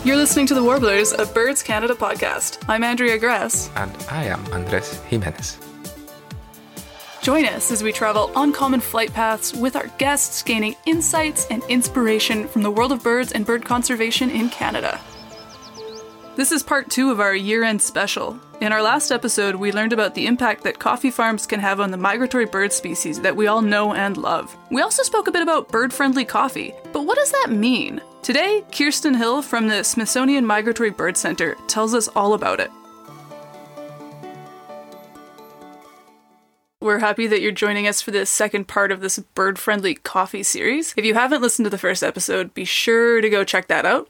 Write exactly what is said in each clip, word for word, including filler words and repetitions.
You're listening to The Warblers, a Birds Canada podcast. I'm Andrea Grass. And I am Andres Jimenez. Join us as we travel uncommon flight paths with our guests, gaining insights and inspiration from the world of birds and bird conservation in Canada. This is part two of our year-end special. In our last episode, we learned about the impact that coffee farms can have on the migratory bird species that we all know and love. We also spoke a bit about bird-friendly coffee, but what does that mean? Today, Kirsten Hill from the Smithsonian Migratory Bird Center tells us all about it. We're happy that you're joining us for the second part of this bird-friendly coffee series. If you haven't listened to the first episode, be sure to go check that out.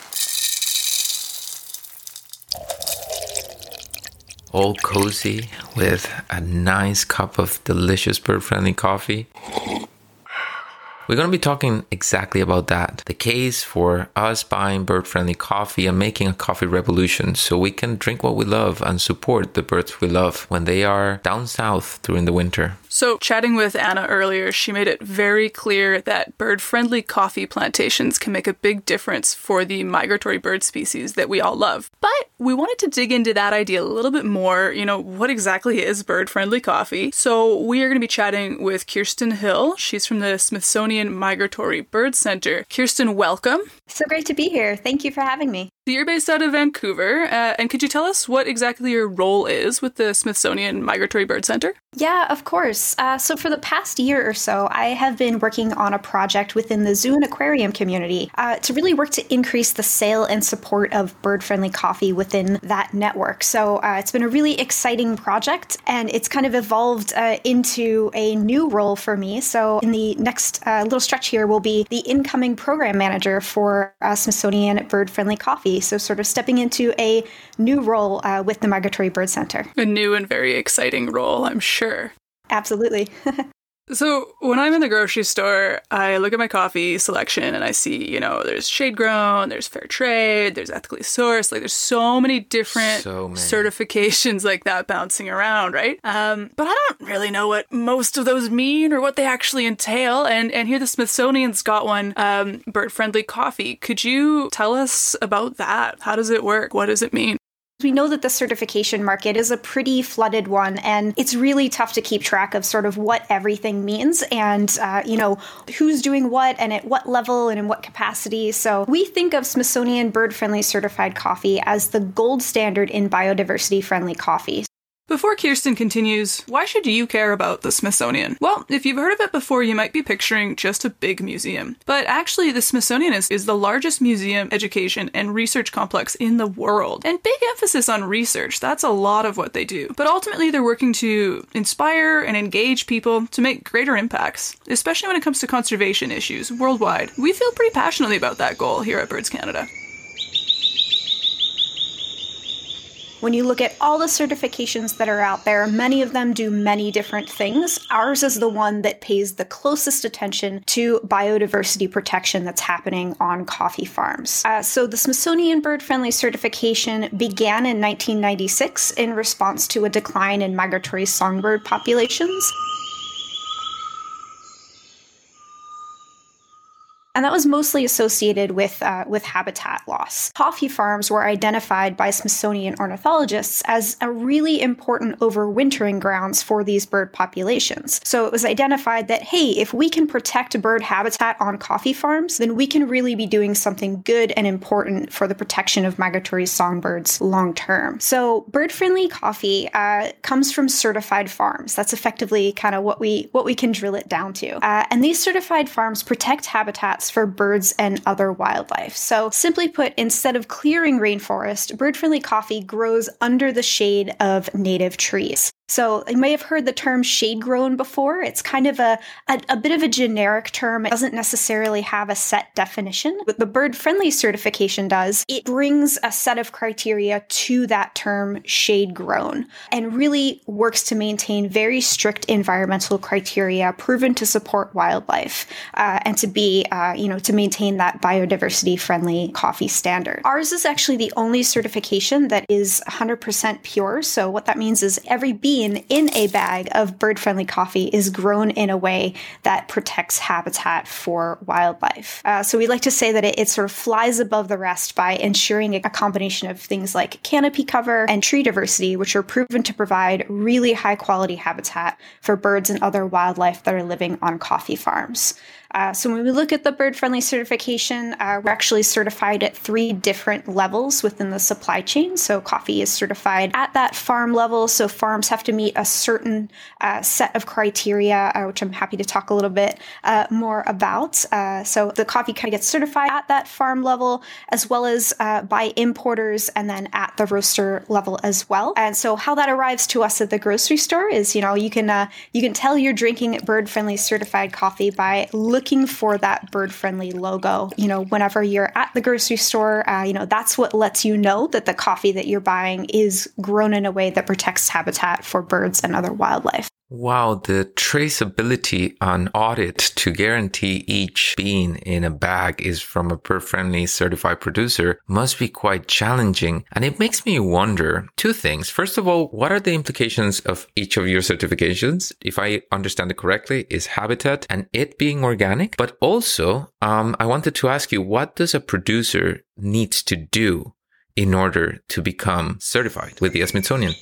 All cozy with a nice cup of delicious bird-friendly coffee. We're going to be talking exactly about that. The case for us buying bird-friendly coffee and making a coffee revolution so we can drink what we love and support the birds we love when they are down south during the winter. So, chatting with Anna earlier, she made it very clear that bird-friendly coffee plantations can make a big difference for the migratory bird species that we all love. But we wanted to dig into that idea a little bit more. You know, what exactly is bird-friendly coffee? So, we are going to be chatting with Kirsten Hill. She's from the Smithsonian Migratory Bird Center. Kirsten, welcome. So great to be here. Thank you for having me. So you're based out of Vancouver, uh, and could you tell us what exactly your role is with the Smithsonian Migratory Bird Center? Yeah, of course. Uh, so for the past year or so, I have been working on a project within the zoo and aquarium community uh, to really work to increase the sale and support of bird-friendly coffee within that network. So uh, it's been a really exciting project, and it's kind of evolved uh, into a new role for me. So in the next uh, little stretch here, will be the incoming program manager for uh, Smithsonian Bird-Friendly Coffee. So sort of stepping into a new role uh, with the Migratory Bird Center. A new and very exciting role, I'm sure. Absolutely. So when I'm in the grocery store, I look at my coffee selection and I see, you know, there's shade grown, there's fair trade, there's ethically sourced, like there's so many different so many. certifications like that bouncing around, right? Um, but I don't really know what most of those mean or what they actually entail. And, and here the Smithsonian's got one, um, bird-friendly coffee. Could you tell us about that? How does it work? What does it mean? We know that the certification market is a pretty flooded one, and it's really tough to keep track of sort of what everything means and, uh, you know, who's doing what and at what level and in what capacity. So we think of Smithsonian Bird-Friendly Certified Coffee as the gold standard in biodiversity-friendly coffee. Before Kirsten continues, why should you care about the Smithsonian? Well, if you've heard of it before, you might be picturing just a big museum. But actually, the Smithsonian is, is the largest museum, education, and research complex in the world. And big emphasis on research. That's a lot of what they do. But ultimately, they're working to inspire and engage people to make greater impacts, especially when it comes to conservation issues worldwide. We feel pretty passionately about that goal here at Birds Canada. When you look at all the certifications that are out there, many of them do many different things. Ours is the one that pays the closest attention to biodiversity protection that's happening on coffee farms. Uh, so the Smithsonian Bird-Friendly Certification began in nineteen ninety-six in response to a decline in migratory songbird populations. And that was mostly associated with uh, with habitat loss. Coffee farms were identified by Smithsonian ornithologists as a really important overwintering grounds for these bird populations. So it was identified that, hey, if we can protect bird habitat on coffee farms, then we can really be doing something good and important for the protection of migratory songbirds long term. So bird-friendly coffee uh, comes from certified farms. That's effectively kind of what we what we can drill it down to. Uh, and these certified farms protect habitats for birds and other wildlife. So simply put, instead of clearing rainforest, bird-friendly coffee grows under the shade of native trees. So you may have heard the term shade grown before. It's kind of a, a, a bit of a generic term. It doesn't necessarily have a set definition. What the bird-friendly certification does, it brings a set of criteria to that term shade grown and really works to maintain very strict environmental criteria proven to support wildlife uh, and to be, uh, you know, to maintain that biodiversity-friendly coffee standard. Ours is actually the only certification that is one hundred percent pure. So what that means is every bee bean in a bag of bird-friendly coffee is grown in a way that protects habitat for wildlife. Uh, so we like to say that it, it sort of flies above the rest by ensuring a combination of things like canopy cover and tree diversity, which are proven to provide really high-quality habitat for birds and other wildlife that are living on coffee farms. Uh, so when we look at the bird-friendly certification, uh, we're actually certified at three different levels within the supply chain. So coffee is certified at that farm level. So farms have to meet a certain uh, set of criteria, uh, which I'm happy to talk a little bit uh, more about. Uh, so the coffee kind of gets certified at that farm level, as well as uh, by importers, and then at the roaster level as well. And so how that arrives to us at the grocery store is, you know, you can uh, you can tell you're drinking bird-friendly certified coffee by looking looking for that bird-friendly logo. You know, whenever you're at the grocery store, uh, you know, that's what lets you know that the coffee that you're buying is grown in a way that protects habitat for birds and other wildlife. Wow, the traceability on audit to guarantee each bean in a bag is from a bird-friendly certified producer must be quite challenging. And it makes me wonder two things. First of all, what are the implications of each of your certifications? If I understand it correctly, is habitat and it being organic? But also, um, I wanted to ask you, what does a producer need to do in order to become certified with the Smithsonian?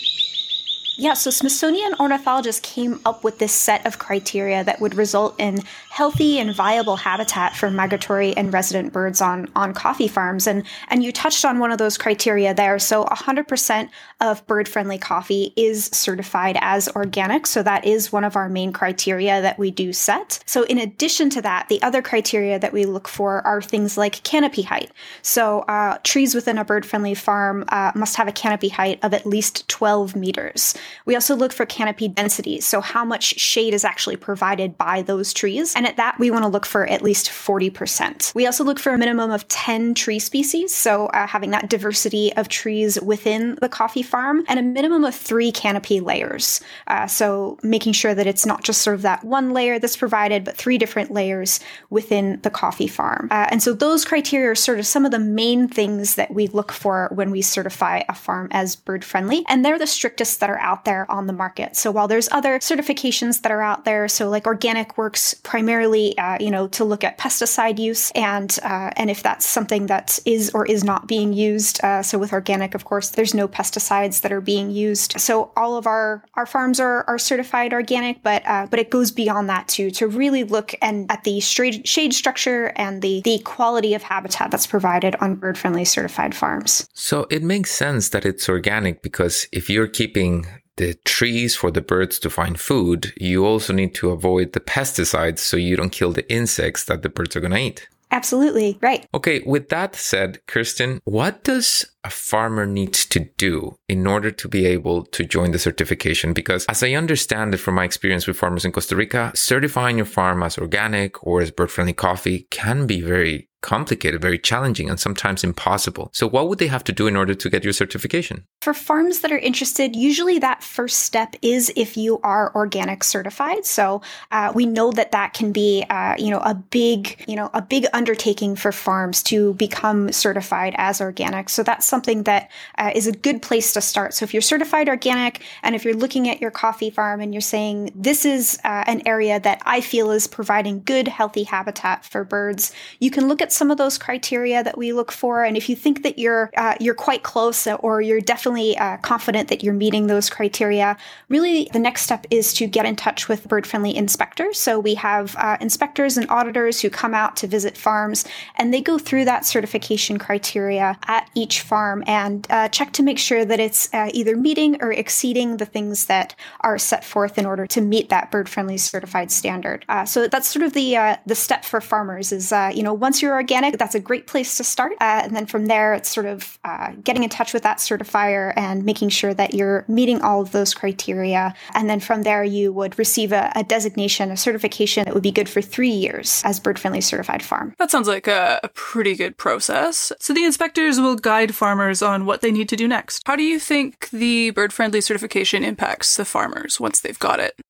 Yeah, so Smithsonian ornithologists came up with this set of criteria that would result in healthy and viable habitat for migratory and resident birds on, on coffee farms. And, and you touched on one of those criteria there. So one hundred percent of bird-friendly coffee is certified as organic. So that is one of our main criteria that we do set. So in addition to that, the other criteria that we look for are things like canopy height. So uh, trees within a bird-friendly farm uh, must have a canopy height of at least twelve meters. We also look for canopy density, so how much shade is actually provided by those trees. And at that, we want to look for at least forty percent. We also look for a minimum of ten tree species, so uh, having that diversity of trees within the coffee farm, and a minimum of three canopy layers. Uh, so making sure that it's not just sort of that one layer that's provided, but three different layers within the coffee farm. Uh, and so those criteria are sort of some of the main things that we look for when we certify a farm as bird-friendly, and they're the strictest that are out there on the market. So while there's other certifications that are out there, so like organic works primarily, uh, you know, to look at pesticide use and uh, and if that's something that is or is not being used. Uh, so with organic, of course, there's no pesticides that are being used. So all of our our farms are are certified organic, but uh, but it goes beyond that too, to really look and at the shade shade structure and the the quality of habitat that's provided on bird-friendly certified farms. So it makes sense that it's organic, because if you're keeping the trees for the birds to find food, you also need to avoid the pesticides so you don't kill the insects that the birds are going to eat. Absolutely, right. Okay, with that said, Kirsten, what does a farmer need to do in order to be able to join the certification? Because as I understand it from my experience with farmers in Costa Rica, certifying your farm as organic or as bird-friendly coffee can be very complicated, very challenging, and sometimes impossible. So what would they have to do in order to get your certification? For farms that are interested, usually that first step is if you are organic certified. So uh, we know that that can be, uh, you know, a big, you know, a big undertaking for farms to become certified as organic. So that's something that uh, is a good place to start. So if you're certified organic, and if you're looking at your coffee farm and you're saying, this is uh, an area that I feel is providing good, healthy habitat for birds, you can look at some of those criteria that we look for. And if you think that you're uh, you're quite close, or you're definitely uh, confident that you're meeting those criteria, really the next step is to get in touch with bird-friendly inspectors. So we have uh, inspectors and auditors who come out to visit farms, and they go through that certification criteria at each farm and uh, check to make sure that it's uh, either meeting or exceeding the things that are set forth in order to meet that bird-friendly certified standard. Uh, so that's sort of the uh, the step for farmers is, uh, you know, once you're organic, that's a great place to start. Uh, and then from there, it's sort of uh, getting in touch with that certifier and making sure that you're meeting all of those criteria. And then from there, you would receive a, a designation, a certification that would be good for three years as bird-friendly certified farm. That sounds like a, a pretty good process. So the inspectors will guide farmers on what they need to do next. How do you think the bird-friendly certification impacts the farmers once they've got it?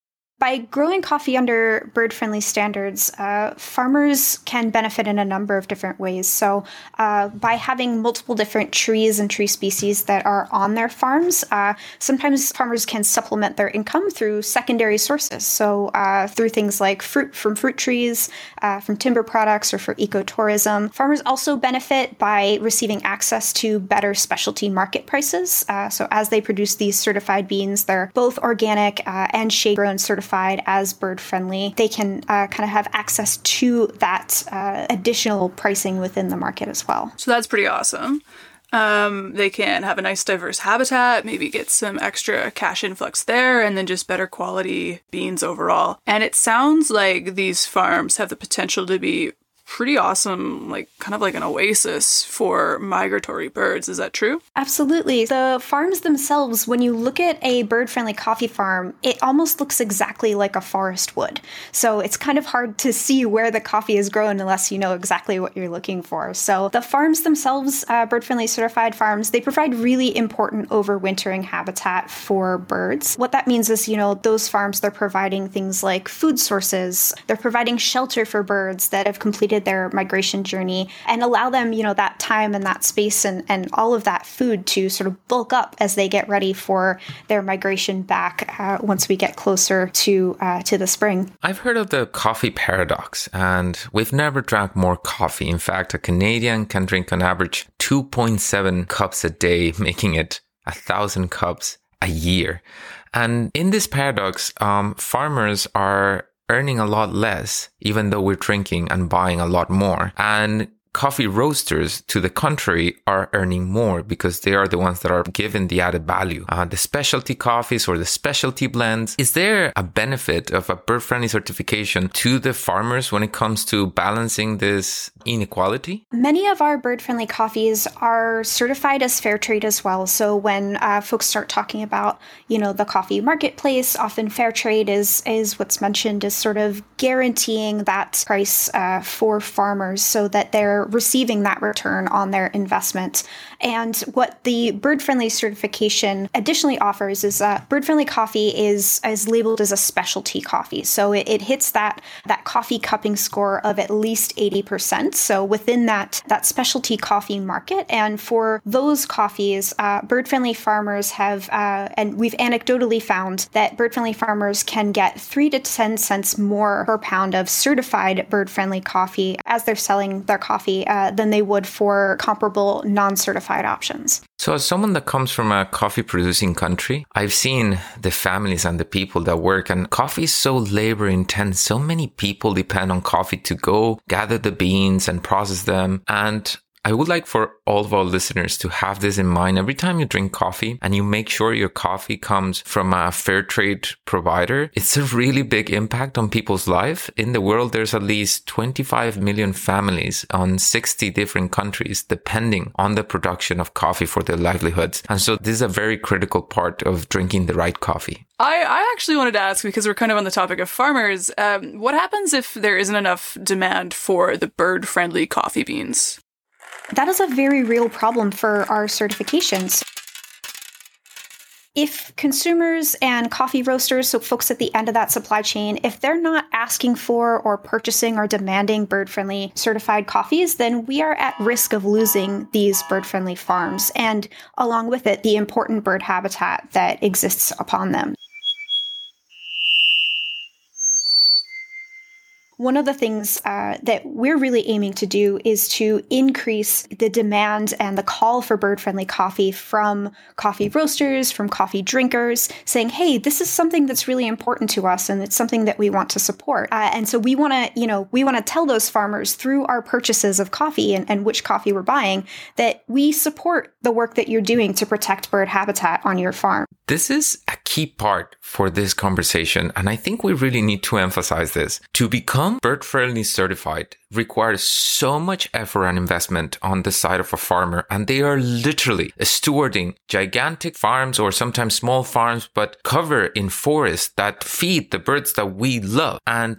By growing coffee under bird-friendly standards, uh, farmers can benefit in a number of different ways. So uh, by having multiple different trees and tree species that are on their farms, uh, sometimes farmers can supplement their income through secondary sources. So uh, through things like fruit from fruit trees, uh, from timber products, or for ecotourism. Farmers also benefit by receiving access to better specialty market prices. Uh, so as they produce these certified beans, they're both organic uh, and shade-grown certified as bird-friendly. They can uh, kind of have access to that uh, additional pricing within the market as well. So that's pretty awesome. Um, they can have a nice diverse habitat, maybe get some extra cash influx there, and then just better quality beans overall. And it sounds like these farms have the potential to be pretty awesome, like kind of like an oasis for migratory birds. Is that true? Absolutely. The farms themselves, when you look at a bird-friendly coffee farm, it almost looks exactly like a forest would. So it's kind of hard to see where the coffee is grown unless you know exactly what you're looking for. So the farms themselves, uh, bird-friendly certified farms, they provide really important overwintering habitat for birds. What that means is, you know, those farms, they're providing things like food sources. They're providing shelter for birds that have completed their migration journey and allow them, you know, that time and that space and, and all of that food to sort of bulk up as they get ready for their migration back uh, once we get closer to uh, to the spring. I've heard of the coffee paradox, and we've never drank more coffee. In fact, a Canadian can drink on average two point seven cups a day, making it a thousand cups a year. And in this paradox, um, farmers are earning a lot less, even though we're drinking and buying a lot more. And coffee roasters, to the contrary, are earning more because they are the ones that are given the added value. Uh, the specialty coffees or the specialty blends, is there a benefit of a bird-friendly certification to the farmers when it comes to balancing this inequality? Many of our bird-friendly coffees are certified as fair trade as well. So when uh, folks start talking about, you know, the coffee marketplace, often fair trade is is what's mentioned as sort of guaranteeing that price uh, for farmers so that they're receiving that return on their investment. And what the bird-friendly certification additionally offers is uh, bird-friendly coffee is, is labeled as a specialty coffee. So it, it hits that, that coffee cupping score of at least eighty percent. So within that, that specialty coffee market. And for those coffees, uh, bird-friendly farmers have, uh, and we've anecdotally found that bird-friendly farmers can get three to ten cents more per pound of certified bird-friendly coffee as they're selling their coffee Uh, than they would for comparable non-certified options. So as someone that comes from a coffee producing country, I've seen the families and the people that work, and coffee is so labor intense. So many people depend on coffee to go gather the beans and process them. And I would like for all of our listeners to have this in mind every time you drink coffee and you make sure your coffee comes from a fair trade provider. It's a really big impact on people's life. In the world, there's at least twenty-five million families on sixty different countries depending on the production of coffee for their livelihoods. And so this is a very critical part of drinking the right coffee. I, I actually wanted to ask, because we're kind of on the topic of farmers, um, what happens if there isn't enough demand for the bird-friendly coffee beans? That is a very real problem for our certifications. If consumers and coffee roasters, so folks at the end of that supply chain, if they're not asking for or purchasing or demanding bird-friendly certified coffees, then we are at risk of losing these bird-friendly farms and, along with it, the important bird habitat that exists upon them. One of the things uh, that we're really aiming to do is to increase the demand and the call for bird-friendly coffee from coffee roasters, from coffee drinkers, saying, hey, this is something that's really important to us and it's something that we want to support. Uh, and so we want to, you know, we want to tell those farmers through our purchases of coffee and, and which coffee we're buying that we support the work that you're doing to protect bird habitat on your farm. This is a key part for this conversation, and I think we really need to emphasize this. To become bird-friendly certified requires so much effort and investment on the side of a farmer, and they are literally stewarding gigantic farms or sometimes small farms, but cover in forests that feed the birds that we love. And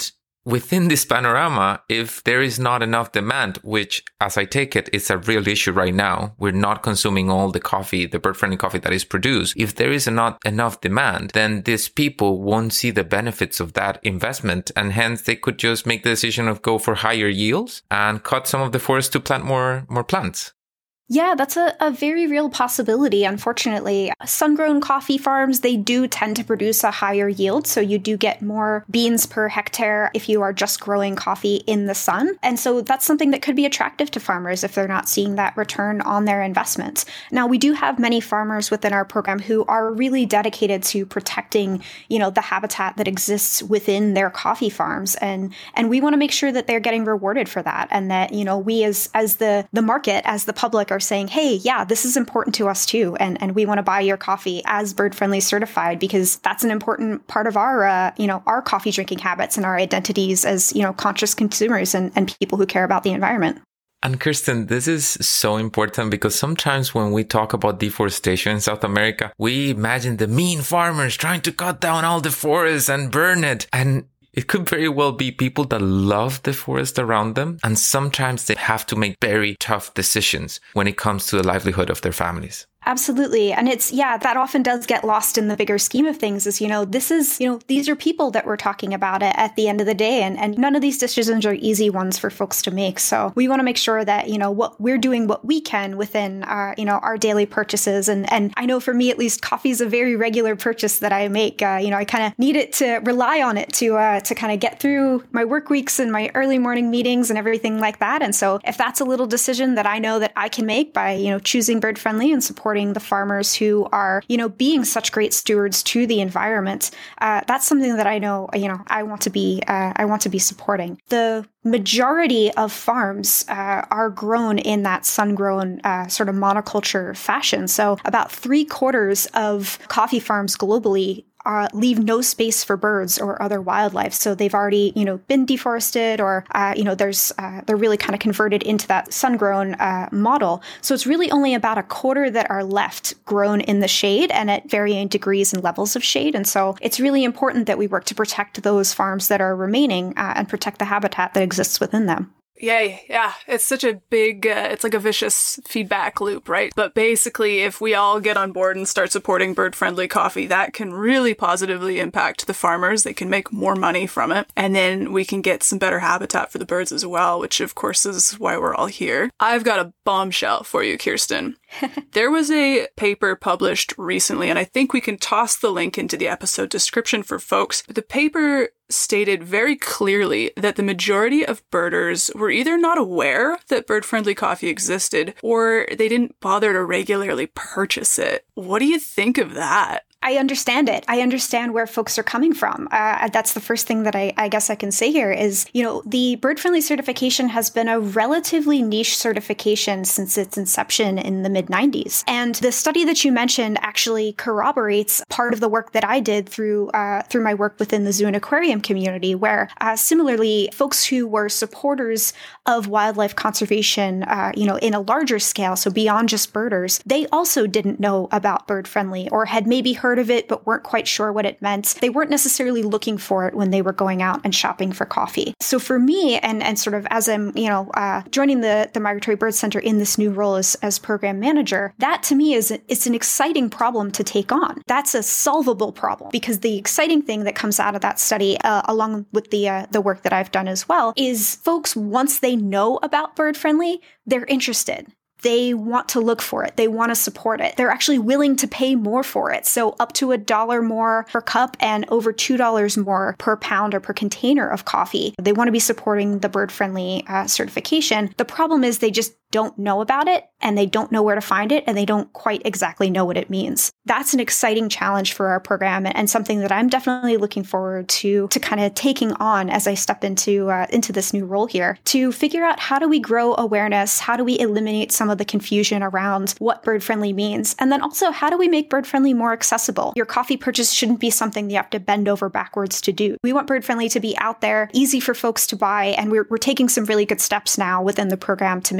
within this panorama, if there is not enough demand, which as I take it, is a real issue right now, we're not consuming all the coffee, the bird-friendly coffee that is produced. If there is not enough demand, then these people won't see the benefits of that investment. And hence they could just make the decision of go for higher yields and cut some of the forest to plant more, more plants. Yeah, that's a, a very real possibility, unfortunately. Sun-grown coffee farms, they do tend to produce a higher yield, so you do get more beans per hectare if you are just growing coffee in the sun. And so that's something that could be attractive to farmers if they're not seeing that return on their investment. Now, we do have many farmers within our program who are really dedicated to protecting, you know, the habitat that exists within their coffee farms. And and we want to make sure that they're getting rewarded for that, and that, you know, we as as the, the market, as the public, are saying, hey, yeah, this is important to us too, and, and we want to buy your coffee as bird-friendly certified, because that's an important part of our, uh, you know, our coffee drinking habits and our identities as, you know, conscious consumers and, and people who care about the environment. And Kirsten, this is so important because sometimes when we talk about deforestation in South America, we imagine the mean farmers trying to cut down all the forests and burn it. And it could very well be people that love the forest around them, and sometimes they have to make very tough decisions when it comes to the livelihood of their families. Absolutely. And it's, yeah, that often does get lost in the bigger scheme of things is, you know, this is, you know, these are people that we're talking about at, at the end of the day. And, and none of these decisions are easy ones for folks to make. So we want to make sure that, you know, what we're doing what we can within our, you know, our daily purchases. And, and I know for me, at least, coffee is a very regular purchase that I make. Uh, you know, I kind of need it to rely on it to, uh, to kind of get through my work weeks and my early morning meetings and everything like that. And so if that's a little decision that I know that I can make by, you know, choosing bird friendly and supporting the farmers who are, you know, being such great stewards to the environment, uh, that's something that I know, you know, I want to be, uh, I want to be supporting. The majority of farms uh, are grown in that sun-grown uh, sort of monoculture fashion. So about three quarters of coffee farms globally Uh, leave no space for birds or other wildlife. So they've already, you know, been deforested, or, uh, you know, there's, uh, they're really kind of converted into that sun-grown uh, model. So it's really only about a quarter that are left grown in the shade and at varying degrees and levels of shade. And so it's really important that we work to protect those farms that are remaining uh, and protect the habitat that exists within them. Yay. Yeah. It's such a big, uh, it's like a vicious feedback loop, right? But basically, if we all get on board and start supporting bird-friendly coffee, that can really positively impact the farmers. They can make more money from it. And then we can get some better habitat for the birds as well, which of course is why we're all here. I've got a bombshell for you, Kirsten. There was a paper published recently, and I think we can toss the link into the episode description for folks. But the paper stated very clearly that the majority of birders were either not aware that bird-friendly coffee existed, or they didn't bother to regularly purchase it. What do you think of that? I understand it. I understand where folks are coming from. Uh, that's the first thing that I, I guess I can say here is, you know, the bird-friendly certification has been a relatively niche certification since its inception in the mid nineties. And the study that you mentioned actually corroborates part of the work that I did through uh, through my work within the zoo and aquarium community, where uh, similarly, folks who were supporters of wildlife conservation, uh, you know, in a larger scale, so beyond just birders, they also didn't know about bird-friendly, or had maybe heard of it but weren't quite sure what it meant. They weren't necessarily looking for it when they were going out and shopping for coffee. So for me, and and sort of as I'm, you know, uh, joining the, the Migratory Bird Center in this new role as, as program manager, that to me is it's an exciting problem to take on. That's a solvable problem, because the exciting thing that comes out of that study, uh, along with the uh, the work that I've done as well, is folks, once they know about bird friendly, they're interested. They want to look for it. They want to support it. They're actually willing to pay more for it. So up to a dollar more per cup and over two dollars more per pound or per container of coffee. They want to be supporting the bird-friendly uh, certification. The problem is they just don't know about it, and they don't know where to find it, and they don't quite exactly know what it means. That's an exciting challenge for our program, and something that I'm definitely looking forward to to kind of taking on as I step into uh, into this new role here, to figure out how do we grow awareness, how do we eliminate some of the confusion around what bird-friendly means, and then also how do we make bird-friendly more accessible? Your coffee purchase shouldn't be something you have to bend over backwards to do. We want bird-friendly to be out there, easy for folks to buy, and we're, we're taking some really good steps now within the program to make that possible.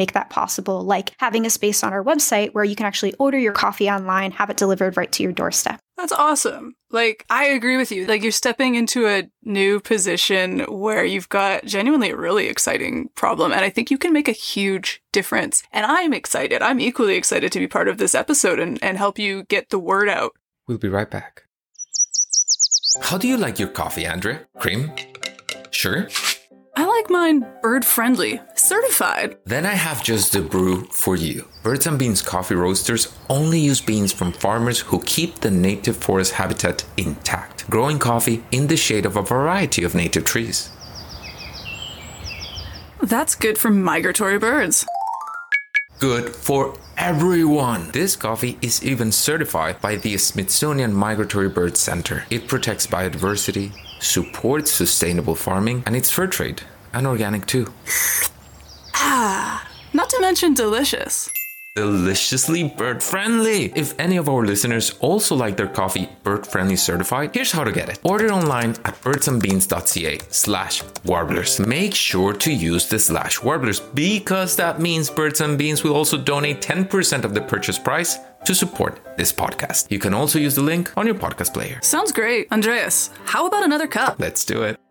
possible, like having a space on our website where you can actually order your coffee online, have it delivered right to your doorstep. That's awesome. Like, I agree with you. Like, you're stepping into a new position where you've got genuinely a really exciting problem, and I think you can make a huge difference. And I'm excited. I'm equally excited to be part of this episode and, and help you get the word out. We'll be right back. How do you like your coffee, Andrea? Cream? Sugar? I like mine bird-friendly, certified. Then I have just the brew for you. Birds and Beans coffee roasters only use beans from farmers who keep the native forest habitat intact, growing coffee in the shade of a variety of native trees. That's good for migratory birds. Good for everyone. This coffee is even certified by the Smithsonian Migratory Bird Center. It protects biodiversity, supports sustainable farming, and it's fair trade and organic too. Ah, not to mention delicious. Deliciously bird-friendly. If any of our listeners also like their coffee bird-friendly certified, here's how to get it. Order online at birdsandbeans.ca slash warblers. Make sure to use the slash warblers because that means Birds and Beans will also donate ten percent of the purchase price to support this podcast. You can also use the link on your podcast player. Sounds great. Andreas, how about another cup? Let's do it.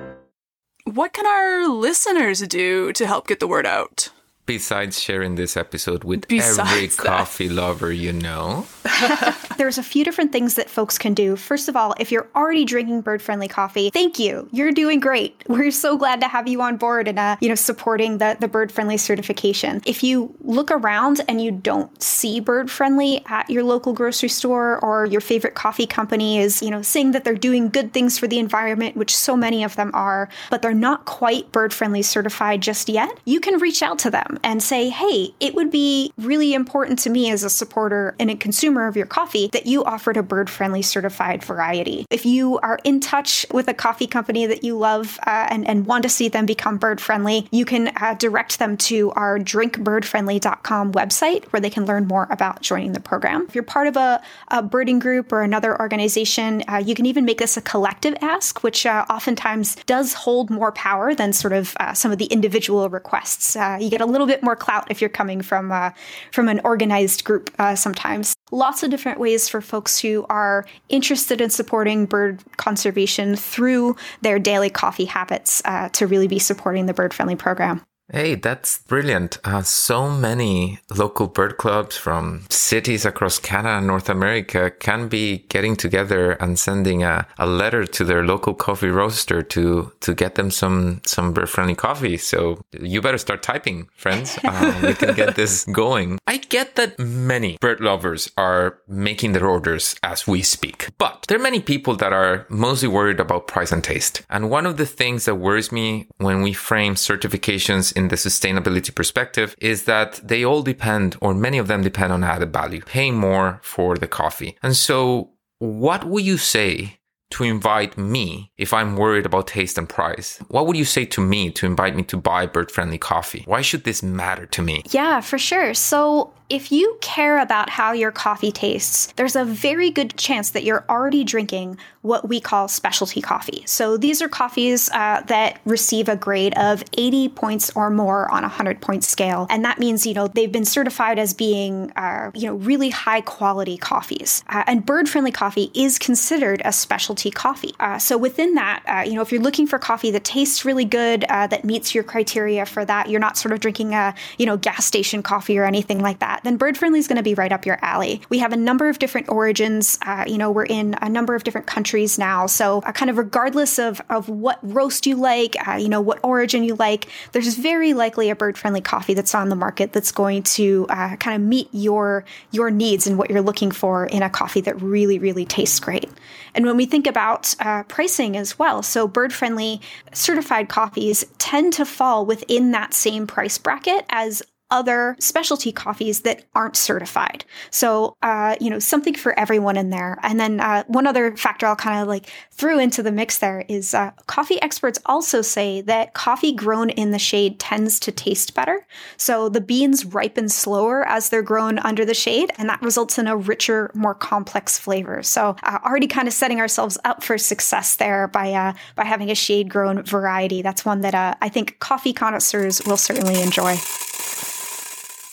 What can our listeners do to help get the word out? Besides sharing this episode with Besides every that. coffee lover you know. There's a few different things that folks can do. First of all, if you're already drinking bird-friendly coffee, thank you. You're doing great. We're so glad to have you on board and, uh, you know, supporting the, the bird-friendly certification. If you look around and you don't see bird-friendly at your local grocery store, or your favorite coffee company is, you know, saying that they're doing good things for the environment, which so many of them are, but they're not quite bird-friendly certified just yet, you can reach out to them and say, hey, it would be really important to me as a supporter and a consumer of your coffee that you offered a bird-friendly certified variety. If you are in touch with a coffee company that you love uh, and, and want to see them become bird-friendly, you can uh, direct them to our drink bird friendly dot com website where they can learn more about joining the program. If you're part of a, a birding group or another organization, uh, you can even make this a collective ask, which uh, oftentimes does hold more power than sort of uh, some of the individual requests. Uh, you get a little bit more clout if you're coming from uh, from an organized group uh, sometimes. Lots of different ways for folks who are interested in supporting bird conservation through their daily coffee habits uh, to really be supporting the bird-friendly program. Hey, that's brilliant. Uh, so many local bird clubs from cities across Canada and North America can be getting together and sending a, a letter to their local coffee roaster to to get them some, some bird-friendly coffee. So you better start typing, friends. Uh, we can get this going. I get that many bird lovers are making their orders as we speak, but there are many people that are mostly worried about price and taste. And one of the things that worries me when we frame certifications in the sustainability perspective is that they all depend, or many of them depend on added value, paying more for the coffee. And so what would you say to invite me if I'm worried about taste and price? What would you say to me to invite me to buy bird-friendly coffee? Why should this matter to me? Yeah, for sure. So if you care about how your coffee tastes, there's a very good chance that you're already drinking what we call specialty coffee. So these are coffees uh, that receive a grade of eighty points or more on a hundred-point scale. And that means, you know, they've been certified as being, uh, you know, really high-quality coffees. Uh, and bird-friendly coffee is considered a specialty coffee. Uh, so within that, uh, you know, if you're looking for coffee that tastes really good, uh, that meets your criteria for that, you're not sort of drinking a, you know, gas station coffee or anything like that, then bird friendly is going to be right up your alley. We have a number of different origins. Uh, you know, we're in a number of different countries now. So uh, kind of regardless of, of what roast you like, uh, you know, what origin you like, there's very likely a bird friendly coffee that's on the market that's going to uh, kind of meet your, your needs and what you're looking for in a coffee that really, really tastes great. And when we think about uh, pricing as well, so bird-friendly certified coffees tend to fall within that same price bracket as other specialty coffees that aren't certified. So, uh, you know, something for everyone in there. And then uh, one other factor I'll kind of like throw into the mix there is uh, coffee experts also say that coffee grown in the shade tends to taste better. So the beans ripen slower as they're grown under the shade, and that results in a richer, more complex flavor. So uh, already kind of setting ourselves up for success there by uh, by having a shade grown variety. That's one that uh, I think coffee connoisseurs will certainly enjoy.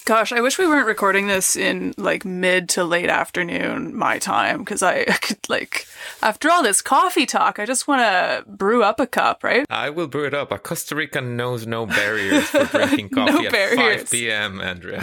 Gosh, I wish we weren't recording this in like mid to late afternoon my time, because I could like, after all this coffee talk, I just want to brew up a cup, right? I will brew it up. A Costa Rican knows no barriers for drinking coffee no at barriers. five p.m., Andrea.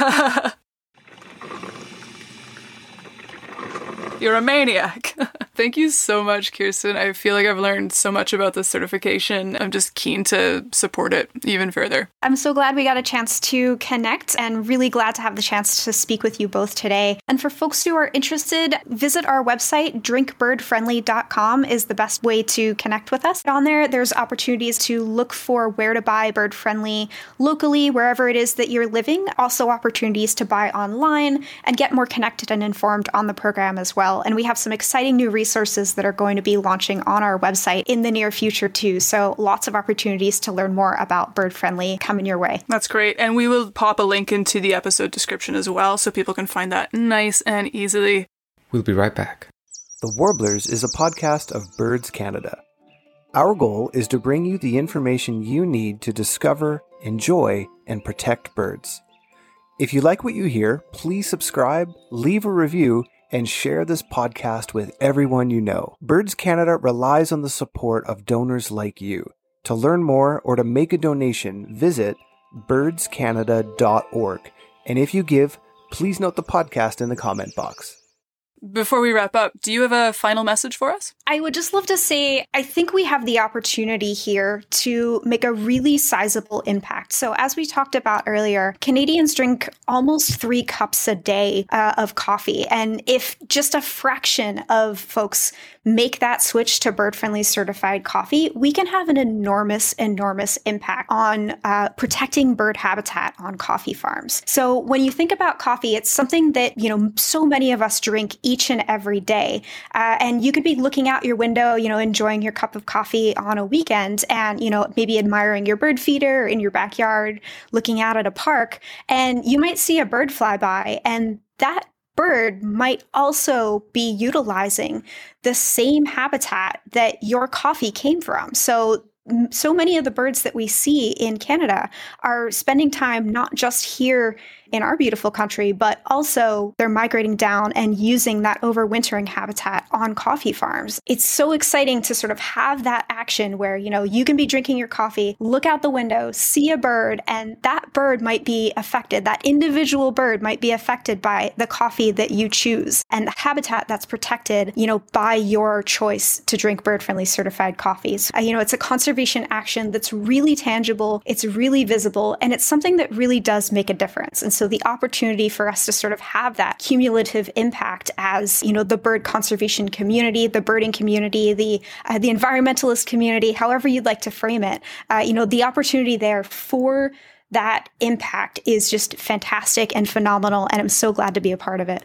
You're a maniac. Thank you so much, Kirsten. I feel like I've learned so much about this certification. I'm just keen to support it even further. I'm so glad we got a chance to connect and really glad to have the chance to speak with you both today. And for folks who are interested, visit our website. drink bird friendly dot com is the best way to connect with us. On there, there's opportunities to look for where to buy bird friendly locally, wherever it is that you're living. Also opportunities to buy online and get more connected and informed on the program as well. And we have some exciting new resources that are going to be launching on our website in the near future too. So lots of opportunities to learn more about Bird Friendly coming your way. That's great. And we will pop a link into the episode description as well, so people can find that nice and easily. We'll be right back. The Warblers is a podcast of Birds Canada. Our goal is to bring you the information you need to discover, enjoy, and protect birds. If you like what you hear, please subscribe, leave a review, and share this podcast with everyone you know. Birds Canada relies on the support of donors like you. To learn more or to make a donation, visit birds canada dot org. And if you give, please note the podcast in the comment box. Before we wrap up, do you have a final message for us? I would just love to say, I think we have the opportunity here to make a really sizable impact. So as we talked about earlier, Canadians drink almost three cups a day uh, of coffee. And if just a fraction of folks make that switch to bird-friendly certified coffee, we can have an enormous, enormous impact on uh, protecting bird habitat on coffee farms. So when you think about coffee, it's something that, you know, so many of us drink each and every day. Uh, and you could be looking out your window, you know, enjoying your cup of coffee on a weekend and, you know, maybe admiring your bird feeder in your backyard, looking out at a park, and you might see a bird fly by, and that bird might also be utilizing the same habitat that your coffee came from. So so many of the birds that we see in Canada are spending time not just here in our beautiful country, but also they're migrating down and using that overwintering habitat on coffee farms. It's so exciting to sort of have that action where, you know, you can be drinking your coffee, look out the window, see a bird, and that bird might be affected. That individual bird might be affected by the coffee that you choose and the habitat that's protected, you know, by your choice to drink bird-friendly certified coffees. Uh, you know, it's a conservation action that's really tangible, it's really visible, and it's something that really does make a difference. And so the opportunity for us to sort of have that cumulative impact as, you know, the bird conservation community, the birding community, the uh, the environmentalist community, however you'd like to frame it, uh, you know, the opportunity there for that impact is just fantastic and phenomenal, and I'm so glad to be a part of it.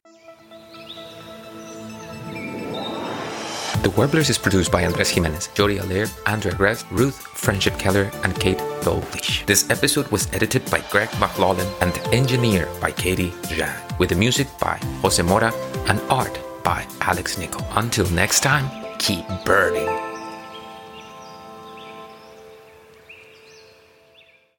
The Warblers is produced by Andres Jimenez, Jody Allaire, Andrea Gress, Ruth Friendship Keller, and Kate Doldish. This episode was edited by Greg McLaughlin and engineered by Katie Zhang, with the music by Jose Mora and art by Alex Nichol. Until next time, keep birding.